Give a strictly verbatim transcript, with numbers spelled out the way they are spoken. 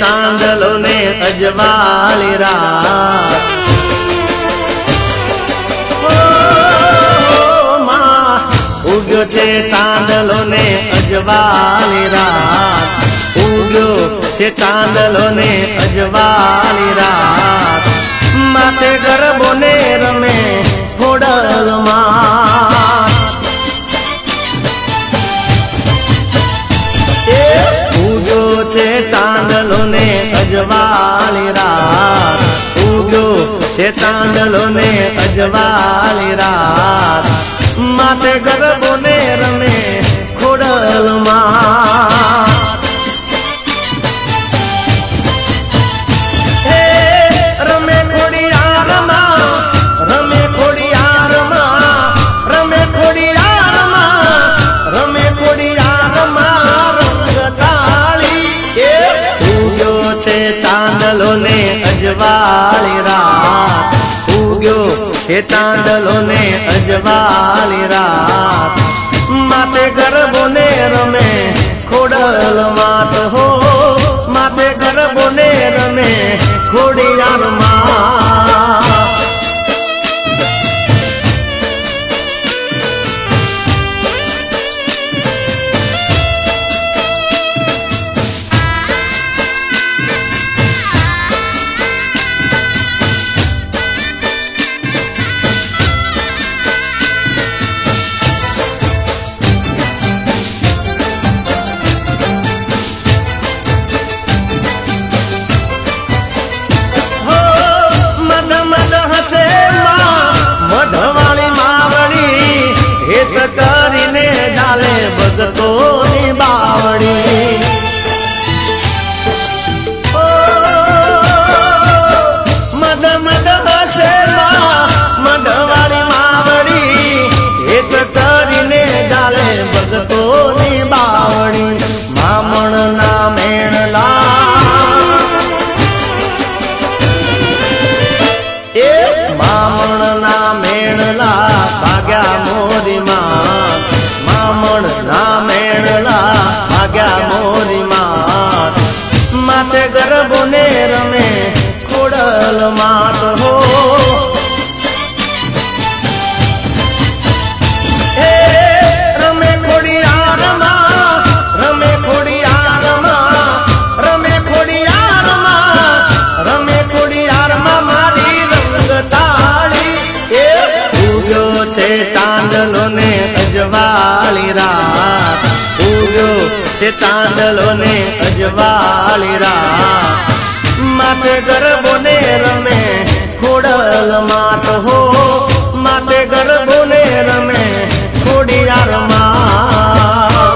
चांदलो ने अजवाली रात। ओ मां उग्यो छे चांदलो ने अजवाली रात। उग्यो छे चांदलो ने अजवाली रात। माते गरबो ने रमे घोड़ल मां। उग्यो छे चांदलो ने अजवाली रात। उग्यो छे चांदलो ने अजवाली रात। माते गरबो ने रमे घोड़ल मां। चांदलो ने अजवाली रात। उग्यो छे चांदलो ने अजवाली रात। माते गरबो ने रमे घोड़ल मात। हो माते गरबो ने रमे घोड़ियार मां। करीने जाले भगतोनी बावड़ी। ओ मद मद हसे मधवारी मावड़ी। एक करीने जाले भगतोनी बावड़ी। मामण ना मेणला ए मामण ना मेणला भाग्या मोरी मां। मामण ना मेणला भाग्या मोरी मां। माते गरबो ने रमे घोड़ल मात। हो हे रमे घोड़ियार मां। रमे घोड़ियार मां। रमे घोड़ियार मां। रमे घोड़ियार मां मारी रंग ताली। ए उग्यो छे चांदलो ने अजवाली रात। उग्यो छे चांदलो ने अजवाली रात। माते गरबो ने रमे घोड़ल मात। हो